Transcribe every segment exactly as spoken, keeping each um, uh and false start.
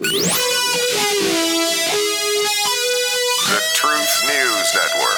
The Truth News Network.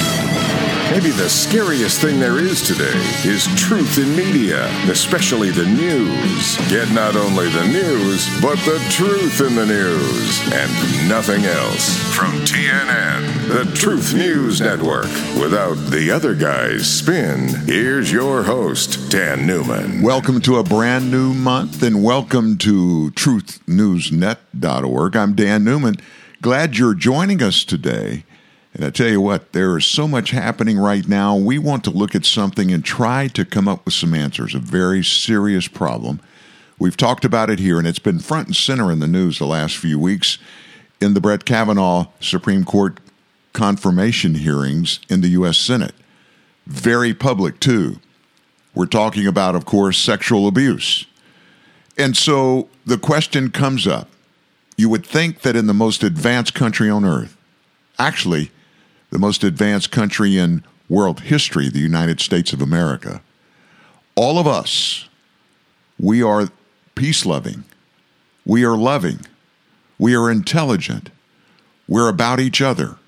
Maybe the scariest thing there is today is truth in media, especially the news. Get not only the news, but the truth in the news, and nothing else. From T N N, the Truth News Network. Without the other guy's spin, here's your host, Dan Newman. Welcome to a brand new month, and welcome to truth news net dot org. I'm Dan Newman. Glad you're joining us today. And I tell you what, there is so much happening right now. We want to look at something and try to come up with some answers, a very serious problem. We've talked about it here, and it's been front and center in the news the last few weeks in the Brett Kavanaugh Supreme Court confirmation hearings in the U S Senate. Very public, too. We're talking about, of course, sexual abuse. And so the question comes up. You would think that in the most advanced country on earth, actually, the most advanced country in world history, the United States of America, all of us, we are peace-loving, we are loving, we are intelligent, we're about each other.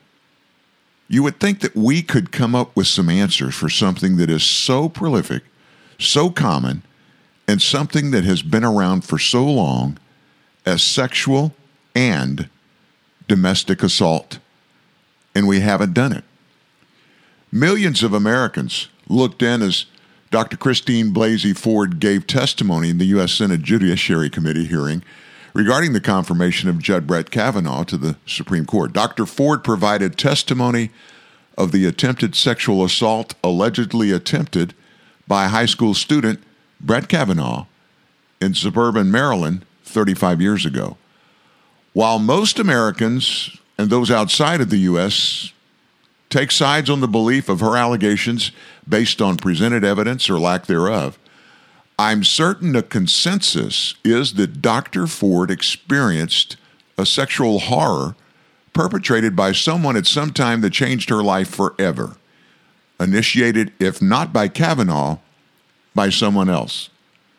You would think that we could come up with some answers for something that is so prolific, so common, and something that has been around for so long as sexual and domestic assault. And we haven't done it. Millions of Americans looked in as Doctor Christine Blasey Ford gave testimony in the U S Senate Judiciary Committee hearing regarding the confirmation of Judge Brett Kavanaugh to the Supreme Court. Doctor Ford provided testimony of the attempted sexual assault allegedly attempted by high school student Brett Kavanaugh in suburban Maryland thirty-five years ago. While most Americans and those outside of the U S take sides on the belief of her allegations based on presented evidence or lack thereof, I'm certain the consensus is that Doctor Ford experienced a sexual horror perpetrated by someone at some time that changed her life forever, initiated, if not by Kavanaugh, by someone else.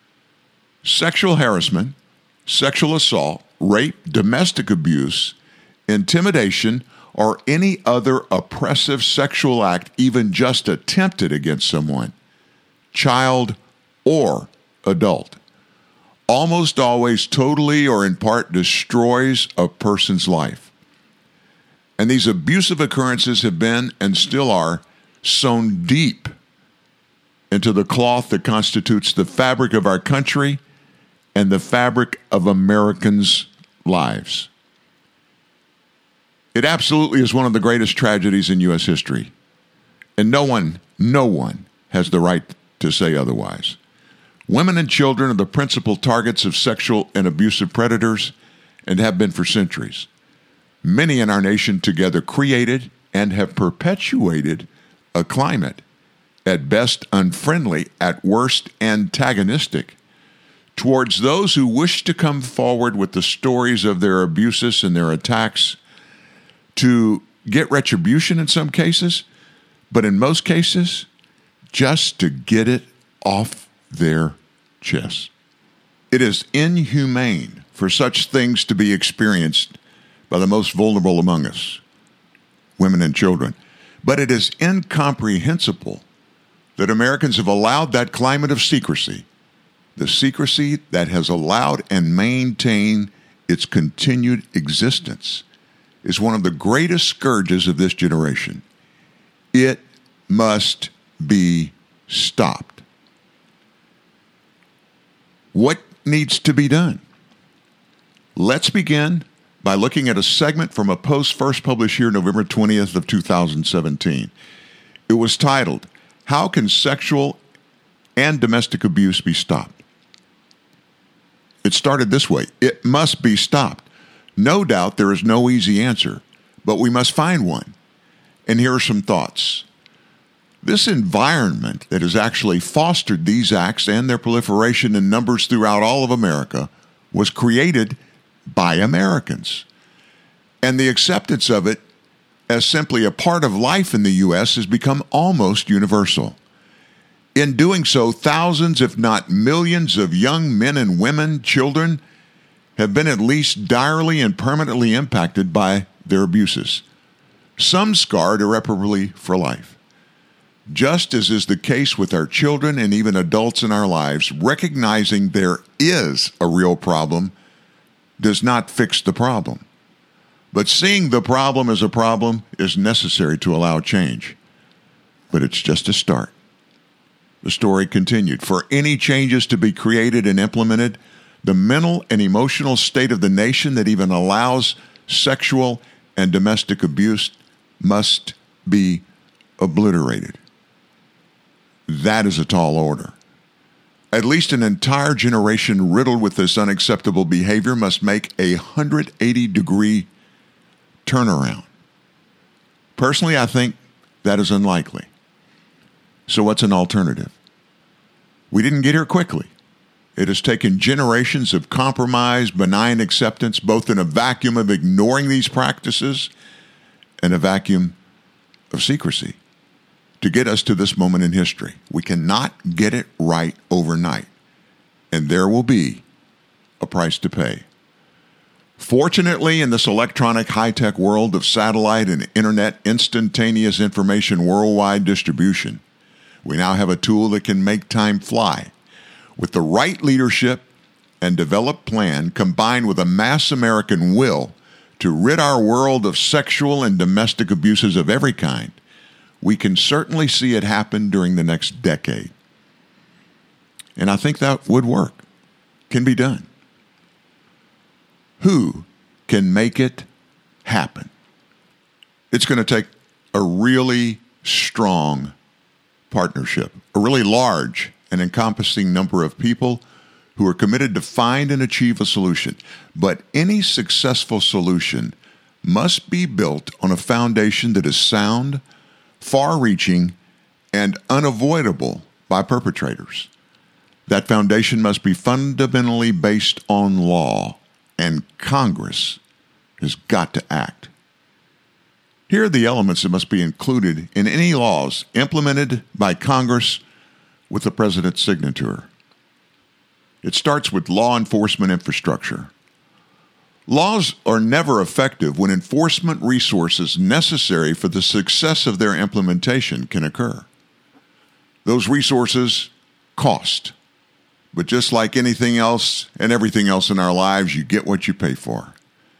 Sexual harassment, sexual assault, rape, domestic abuse, intimidation, or any other oppressive sexual act even just attempted against someone, child or adult, almost always totally or in part destroys a person's life. And these abusive occurrences have been and still are sewn deep into the cloth that constitutes the fabric of our country and the fabric of Americans' lives. It absolutely is one of the greatest tragedies in U S history. And no one, no one has the right to say otherwise. Women and children are the principal targets of sexual and abusive predators and have been for centuries. Many in our nation together created and have perpetuated a climate, at best unfriendly, at worst antagonistic, towards those who wish to come forward with the stories of their abuses and their attacks to get retribution in some cases, but in most cases, just to get it off their chest. It is inhumane for such things to be experienced by the most vulnerable among us, women and children. But it is incomprehensible that Americans have allowed that climate of secrecy, the secrecy that has allowed and maintained its continued existence, is one of the greatest scourges of this generation. It must be stopped. What needs to be done? Let's begin by looking at a segment from a post first published here November twentieth of two thousand seventeen. It was titled, "How Can Sexual and Domestic Abuse Be Stopped?" It started this way: it must be stopped. No doubt there is no easy answer, but we must find one. And here are some thoughts. This environment that has actually fostered these acts and their proliferation in numbers throughout all of America was created by Americans. And the acceptance of it as simply a part of life in the U S has become almost universal. In doing so, thousands, if not millions, of young men and women, children, have been at least direly and permanently impacted by their abuses, some scarred irreparably for life. Just as is the case with our children and even adults in our lives, recognizing there is a real problem does not fix the problem. But seeing the problem as a problem is necessary to allow change. But it's just a start. The story continued. For any changes to be created and implemented, the mental and emotional state of the nation that even allows sexual and domestic abuse must be obliterated. That is a tall order. At least an entire generation riddled with this unacceptable behavior must make a one hundred eighty degree turnaround. Personally, I think that is unlikely. So what's an alternative? We didn't get here quickly. It has taken generations of compromise, benign acceptance, both in a vacuum of ignoring these practices and a vacuum of secrecy, to get us to this moment in history. We cannot get it right overnight, and there will be a price to pay. Fortunately, in this electronic high-tech world of satellite and internet instantaneous information worldwide distribution, we now have a tool that can make time fly. With the right leadership and developed plan combined with a mass American will to rid our world of sexual and domestic abuses of every kind, we can certainly see it happen during the next decade. And I think that would work, can be done. Who can make it happen? It's going to take a really strong partnership, a really large and encompassing number of people who are committed to find and achieve a solution. But any successful solution must be built on a foundation that is sound, far-reaching, and unavoidable by perpetrators. That foundation must be fundamentally based on law, and Congress has got to act. Here are the elements that must be included in any laws implemented by Congress with the president's signature. It starts with law enforcement infrastructure. Laws are never effective when enforcement resources necessary for the success of their implementation can occur. Those resources cost. But just like anything else and everything else in our lives, you get what you pay for.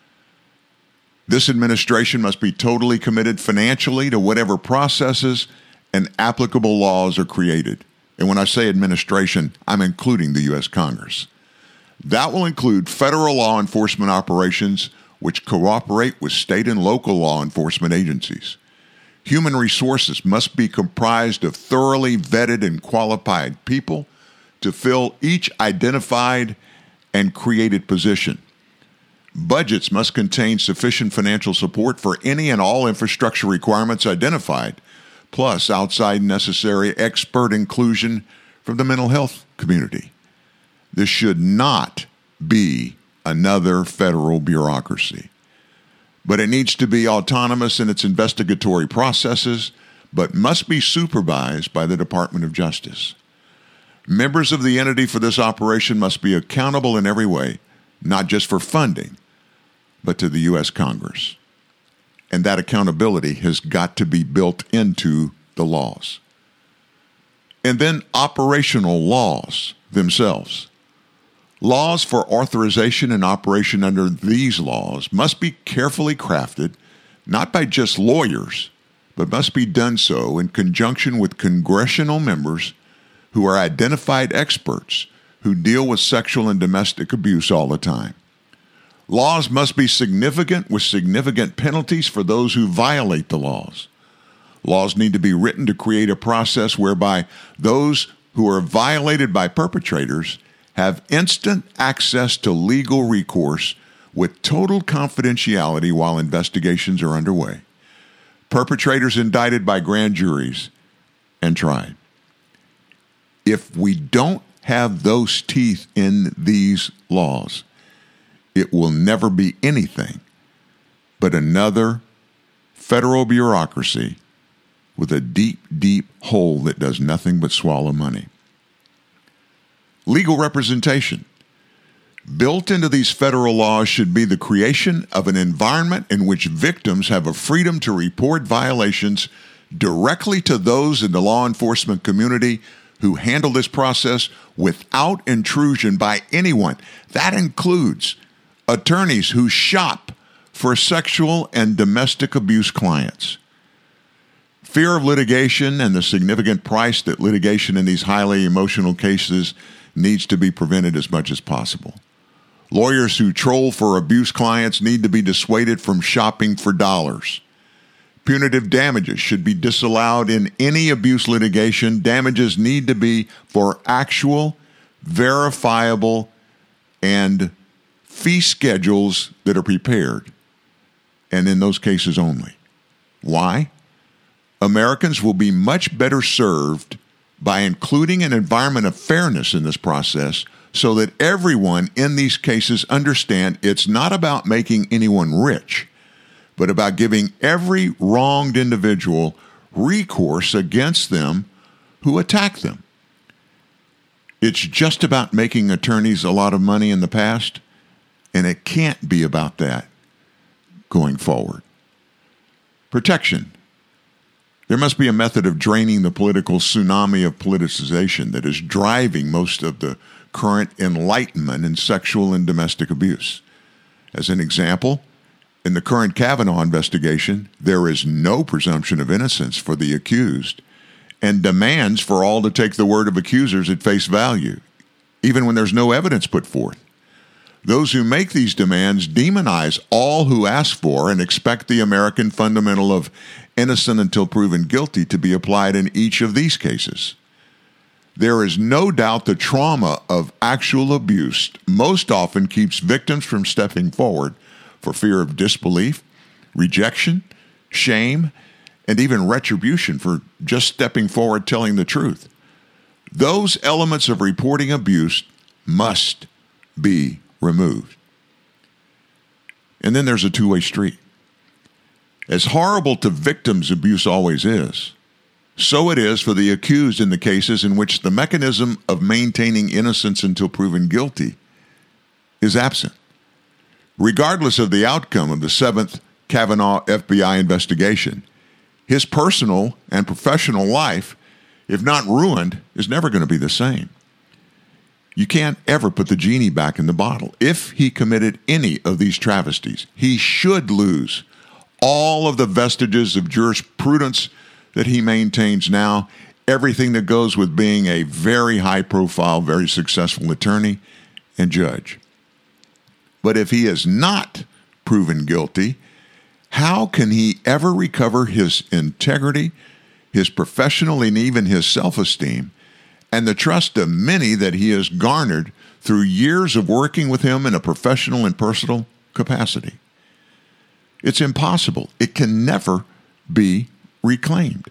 This administration must be totally committed financially to whatever processes and applicable laws are created. And when I say administration, I'm including the U S Congress. That will include federal law enforcement operations which cooperate with state and local law enforcement agencies. Human resources must be comprised of thoroughly vetted and qualified people to fill each identified and created position. Budgets must contain sufficient financial support for any and all infrastructure requirements identified, plus outside necessary expert inclusion from the mental health community. This should not be another federal bureaucracy, but it needs to be autonomous in its investigatory processes, but must be supervised by the Department of Justice. Members of the entity for this operation must be accountable in every way, not just for funding, but to the U S Congress. And that accountability has got to be built into the laws. And then operational laws themselves. Laws for authorization and operation under these laws must be carefully crafted, not by just lawyers, but must be done so in conjunction with congressional members who are identified experts who deal with sexual and domestic abuse all the time. Laws must be significant with significant penalties for those who violate the laws. Laws need to be written to create a process whereby those who are violated by perpetrators have instant access to legal recourse with total confidentiality while investigations are underway. Perpetrators indicted by grand juries and tried. If we don't have those teeth in these laws, it will never be anything but another federal bureaucracy with a deep, deep hole that does nothing but swallow money. Legal representation. Built into these federal laws should be the creation of an environment in which victims have a freedom to report violations directly to those in the law enforcement community who handle this process without intrusion by anyone. That includes attorneys who shop for sexual and domestic abuse clients. Fear of litigation and the significant price that litigation in these highly emotional cases needs to be prevented as much as possible. Lawyers who troll for abuse clients need to be dissuaded from shopping for dollars. Punitive damages should be disallowed in any abuse litigation. Damages need to be for actual, verifiable, and fee schedules that are prepared, and in those cases only. Why? Americans will be much better served by including an environment of fairness in this process so that everyone in these cases understand it's not about making anyone rich, but about giving every wronged individual recourse against them who attack them. It's just about making attorneys a lot of money in the past, and it can't be about that going forward. Protection. There must be a method of draining the political tsunami of politicization that is driving most of the current enlightenment in sexual and domestic abuse. As an example, in the current Kavanaugh investigation, there is no presumption of innocence for the accused and demands for all to take the word of accusers at face value, even when there's no evidence put forth. Those who make these demands demonize all who ask for and expect the American fundamental of innocent until proven guilty to be applied in each of these cases. There is no doubt the trauma of actual abuse most often keeps victims from stepping forward for fear of disbelief, rejection, shame, and even retribution for just stepping forward telling the truth. Those elements of reporting abuse must be removed. And then there's a two-way street. As horrible to victims abuse always is, so it is for the accused in the cases in which the mechanism of maintaining innocence until proven guilty is absent. Regardless of the outcome of the seventh Kavanaugh F B I investigation, his personal and professional life, if not ruined, is never going to be the same. You can't ever put the genie back in the bottle. If he committed any of these travesties, he should lose all of the vestiges of jurisprudence that he maintains now, everything that goes with being a very high-profile, very successful attorney and judge. But if he is not proven guilty, how can he ever recover his integrity, his professional and even his self-esteem, and the trust of many that he has garnered through years of working with him in a professional and personal capacity? It's impossible. It can never be reclaimed.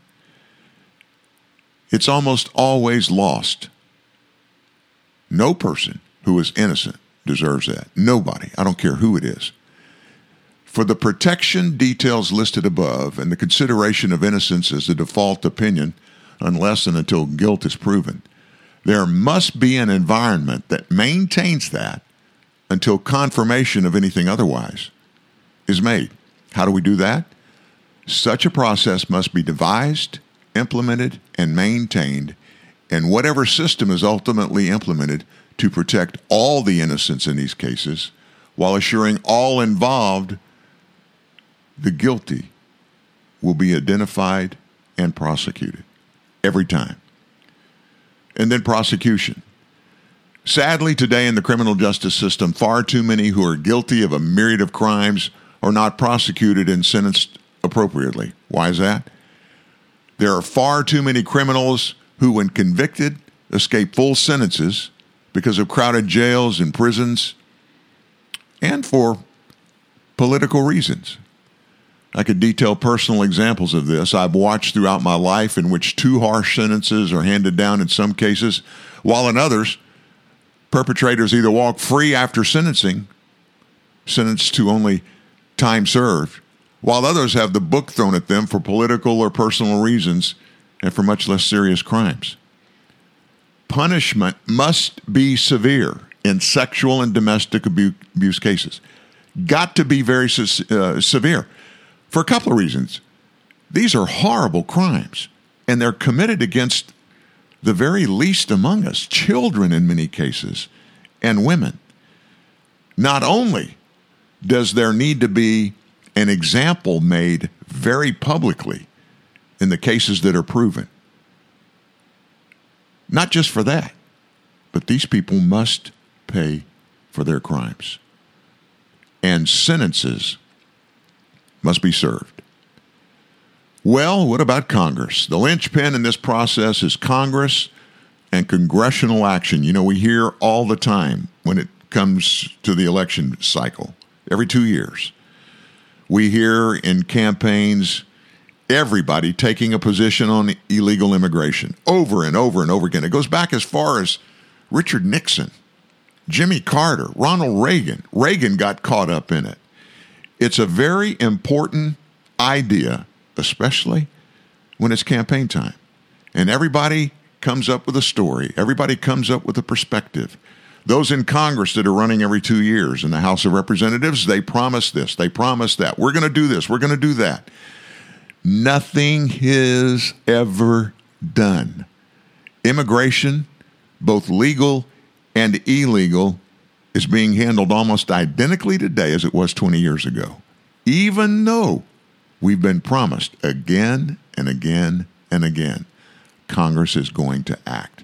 It's almost always lost. No person who is innocent deserves that. Nobody. I don't care who it is. For the protection details listed above and the consideration of innocence as the default opinion, unless and until guilt is proven, there must be an environment that maintains that until confirmation of anything otherwise is made. How do we do that? Such a process must be devised, implemented, and maintained in whatever system is ultimately implemented to protect all the innocents in these cases while assuring all involved the guilty will be identified and prosecuted every time. And then prosecution. Sadly, today in the criminal justice system, far too many who are guilty of a myriad of crimes are not prosecuted and sentenced appropriately. Why is that? There are far too many criminals who, when convicted, escape full sentences because of crowded jails and prisons and for political reasons. I could detail personal examples of this. I've watched throughout my life in which too harsh sentences are handed down in some cases, while in others, perpetrators either walk free after sentencing, sentenced to only time served, while others have the book thrown at them for political or personal reasons and for much less serious crimes. Punishment must be severe in sexual and domestic abu- abuse cases. Got to be very uh, severe for a couple of reasons. These are horrible crimes, and they're committed against the very least among us, children in many cases, and women. Not only does there need to be an example made very publicly in the cases that are proven, not just for that, but these people must pay for their crimes. And sentences must be served. Well, what about Congress? The linchpin in this process is Congress and congressional action. You know, we hear all the time when it comes to the election cycle, every two years. We hear in campaigns everybody taking a position on illegal immigration over and over and over again. It goes back as far as Richard Nixon, Jimmy Carter, Ronald Reagan. Reagan got caught up in it. It's a very important idea, especially when it's campaign time. And everybody comes up with a story. Everybody comes up with a perspective. Those in Congress that are running every two years in the House of Representatives, they promise this, they promise that. We're going to do this, we're going to do that. Nothing is ever done. Immigration, both legal and illegal, is being handled almost identically today as it was twenty years ago, even though we've been promised again and again and again, Congress is going to act.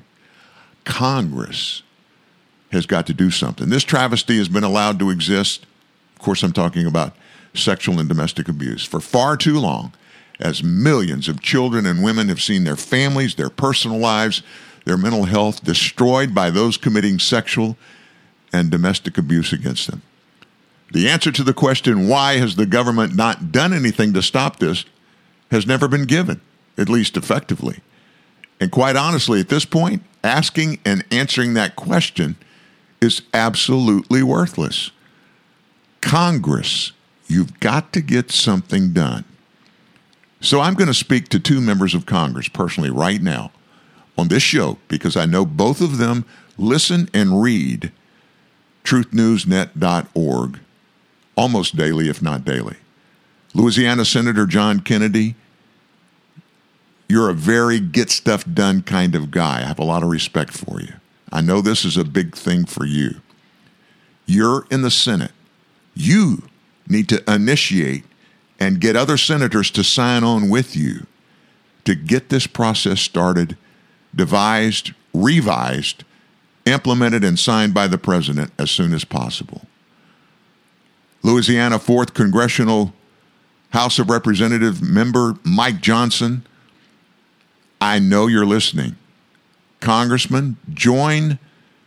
Congress has got to do something. This travesty has been allowed to exist. Of course, I'm talking about sexual and domestic abuse for far too long, as millions of children and women have seen their families, their personal lives, their mental health destroyed by those committing sexual and domestic abuse against them. The answer to the question, why has the government not done anything to stop this, has never been given, at least effectively. And quite honestly, at this point, asking and answering that question is absolutely worthless. Congress, you've got to get something done. So I'm going to speak to two members of Congress personally right now on this show because I know both of them listen and read truth news net dot org almost daily, if not daily. Louisiana Senator John Kennedy, you're a very get stuff done kind of guy. I have a lot of respect for you. I know this is a big thing for you. You're in the Senate. You need to initiate and get other senators to sign on with you to get this process started, devised, revised, implemented, and signed by the president as soon as possible. Louisiana fourth Congressional House of Representative member Mike Johnson, I know you're listening. Congressman, join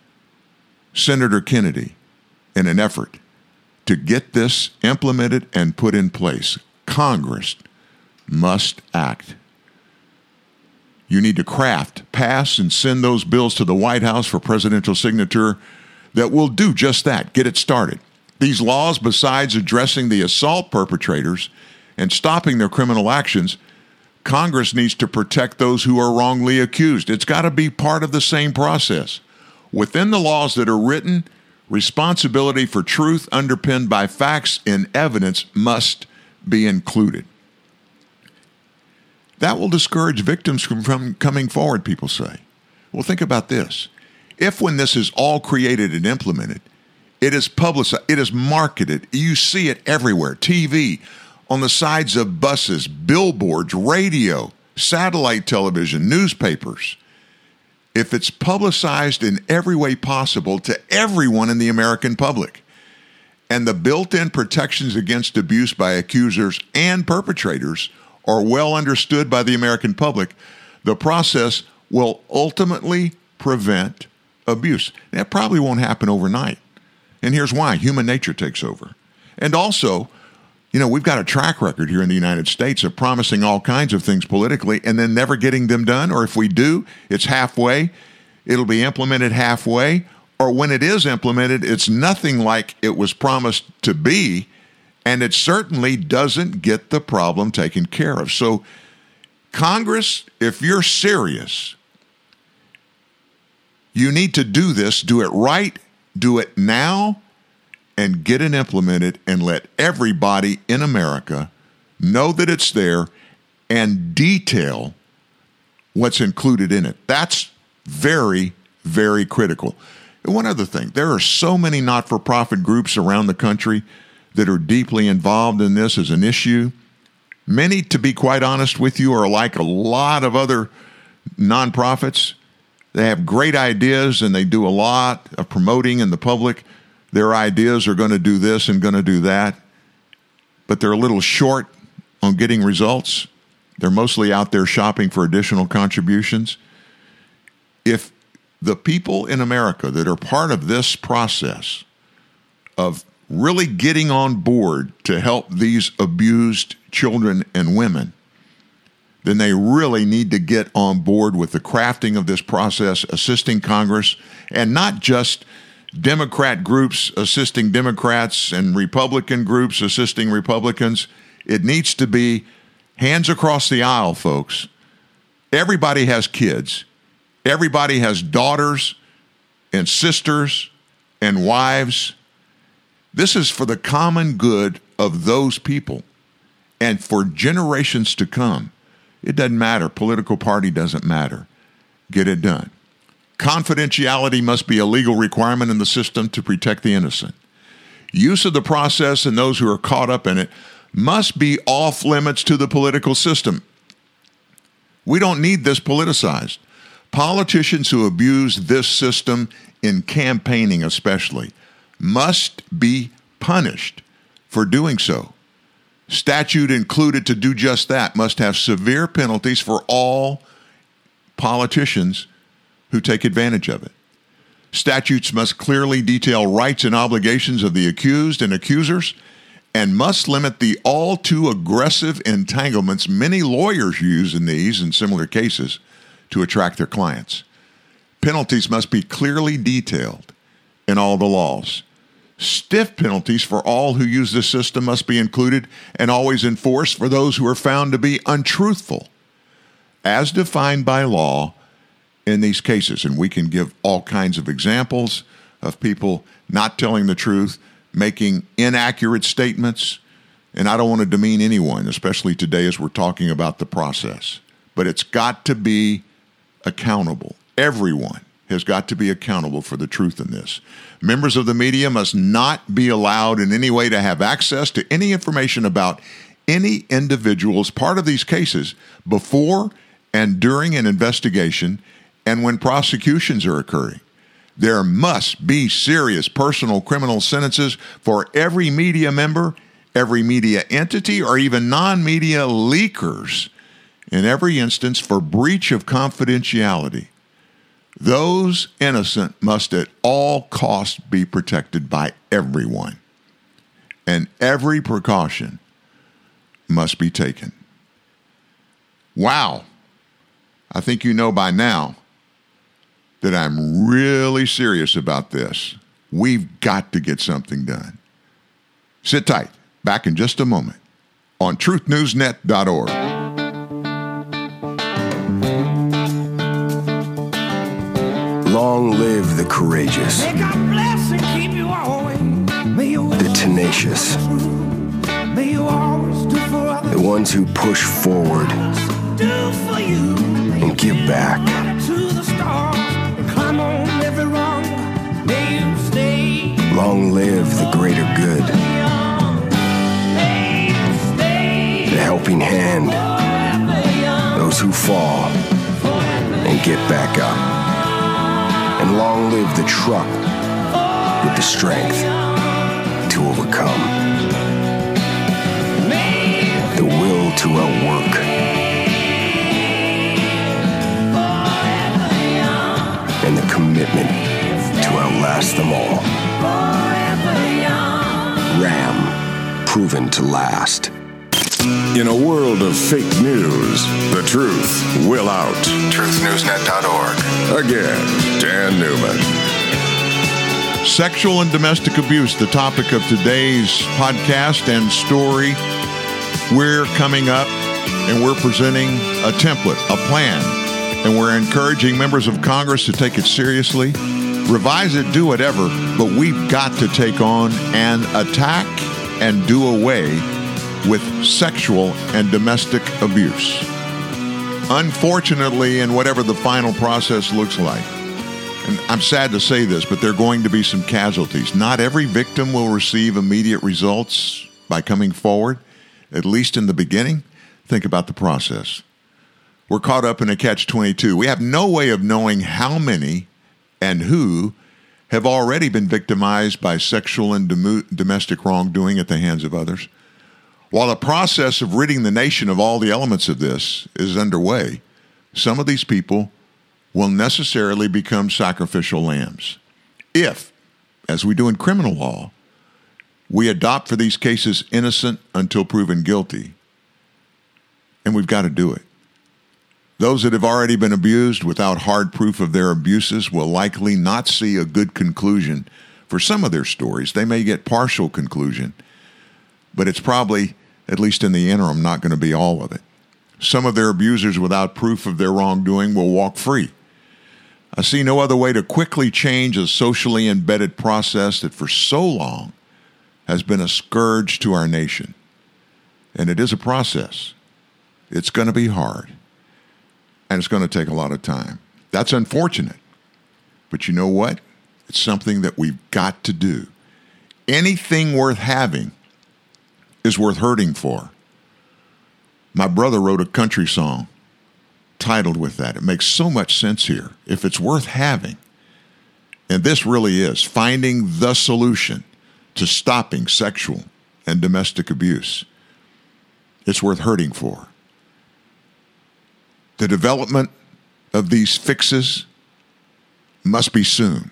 Senator Kennedy in an effort to get this implemented and put in place. Congress must act. You need to craft, pass, and send those bills to the White House for presidential signature that will do just that, get it started. These laws, besides addressing the assault perpetrators and stopping their criminal actions, Congress needs to protect those who are wrongly accused. It's got to be part of the same process. Within the laws that are written, responsibility for truth underpinned by facts and evidence must be included. That will discourage victims from, from coming forward, people say. Well, think about this. If when this is all created and implemented, it is publicized, it is marketed, you see it everywhere, T V, on the sides of buses, billboards, radio, satellite television, newspapers. If it's publicized in every way possible to everyone in the American public, and the built-in protections against abuse by accusers and perpetrators are well understood by the American public, the process will ultimately prevent abuse. That probably won't happen overnight. And here's why. Human nature takes over. And also, you know, we've got a track record here in the United States of promising all kinds of things politically and then never getting them done. Or if we do, it's halfway. It'll be implemented halfway. Or when it is implemented, it's nothing like it was promised to be. And it certainly doesn't get the problem taken care of. So, Congress, if you're serious, you need to do this, do it right, Do it now and get it implemented and let everybody in America know that it's there and detail what's included in it. That's very, very critical. And one other thing, there are so many not-for-profit groups around the country that are deeply involved in this as an issue. Many, to be quite honest with you, are like a lot of other nonprofits. They have great ideas and they do a lot of promoting in the public. Their ideas are going to do this and going to do that, but they're a little short on getting results. They're mostly out there shopping for additional contributions. If the people in America that are part of this process of really getting on board to help these abused children and women, then they really need to get on board with the crafting of this process, assisting Congress, and not just Democrat groups assisting Democrats and Republican groups assisting Republicans. It needs to be hands across the aisle, folks. Everybody has kids. Everybody has daughters and sisters and wives. This is for the common good of those people and for generations to come. It doesn't matter. Political party doesn't matter. Get it done. Confidentiality must be a legal requirement in the system to protect the innocent. Use of the process and those who are caught up in it must be off limits to the political system. We don't need this politicized. Politicians who abuse this system in campaigning especially must be punished for doing so. Statute included to do just that must have severe penalties for all politicians who take advantage of it. Statutes must clearly detail rights and obligations of the accused and accusers and must limit the all too aggressive entanglements many lawyers use in these and similar cases to attract their clients. Penalties must be clearly detailed in all the laws. Stiff penalties for all who use this system must be included and always enforced for those who are found to be untruthful, as defined by law in these cases. And we can give all kinds of examples of people not telling the truth, making inaccurate statements. And I don't want to demean anyone, especially today as we're talking about the process. But it's got to be accountable. Everyone has got to be accountable for the truth in this. Members of the media must not be allowed in any way to have access to any information about any individuals part of these cases before and during an investigation and when prosecutions are occurring. There must be serious personal criminal sentences for every media member, every media entity, or even non-media leakers in every instance for breach of confidentiality. Those innocent must at all costs be protected by everyone, and every precaution must be taken. Wow. I think you know by now that I'm really serious about this. We've got to get something done. Sit tight. Back in just a moment on truth news net dot org. Long live the courageous, May God bless and keep you always. May you the tenacious, May you always do for others. the ones who push forward Do for you. and give back. To the stars and climb on every rung. May you stay Long live the greater good, young. May you stay the helping hand, forever young. those who fall and get back up. And long live the truck with the strength to overcome, the will to outwork, and the commitment to outlast them all. Ram, proven to last. In a world of fake news, the truth will out. truth news net dot org. Again, Dan Newman. Sexual and domestic abuse, the topic of today's podcast and story. We're coming up and we're presenting a template, a plan, and we're encouraging members of Congress to take it seriously. revise it, do whatever, but we've got to take on and attack and do away with sexual and domestic abuse. Unfortunately, in whatever the final process looks like, and I'm sad to say this, but there are going to be some casualties. Not every victim will receive immediate results by coming forward, at least in the beginning. Think about the process. We're caught up in a catch twenty-two. We have no way of knowing how many and who have already been victimized by sexual and dom- domestic wrongdoing at the hands of others. While the process of ridding the nation of all the elements of this is underway, some of these people will necessarily become sacrificial lambs. If, as we do in criminal law, we adopt for these cases innocent until proven guilty, and we've got to do it. Those that have already been abused without hard proof of their abuses will likely not see a good conclusion for some of their stories. They may get partial conclusion, but it's probably, at least in the interim, not going to be all of it. Some of their abusers without proof of their wrongdoing will walk free. I see no other way to quickly change a socially embedded process that for so long has been a scourge to our nation. And it is a process. It's going to be hard. And it's going to take a lot of time. That's unfortunate. But you know what? It's something that we've got to do. Anything worth having is worth hurting for. My brother wrote a country song titled with that. It makes so much sense here. If it's worth having, and this really is, finding the solution to stopping sexual and domestic abuse, it's worth hurting for. The development of these fixes must be soon.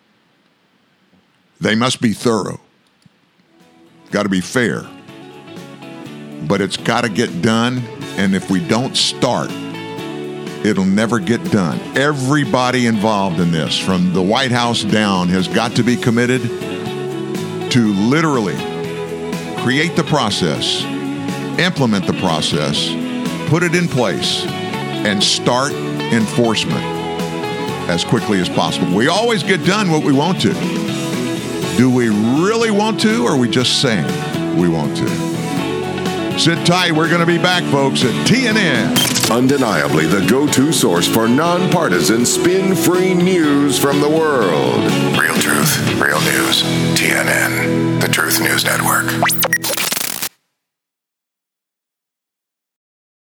They must be thorough. Got to be fair. But it's got to get done, and if we don't start, it'll never get done. Everybody involved in this, from the White House down, has got to be committed to literally create the process, implement the process, put it in place, and start enforcement as quickly as possible. We always get done what we want to. Do we really want to, or are we just saying we want to? Sit tight. We're going to be back, folks, at T N N. Undeniably the go-to source for nonpartisan, spin-free news from the world. Real truth, real news. T N N, the Truth News Network.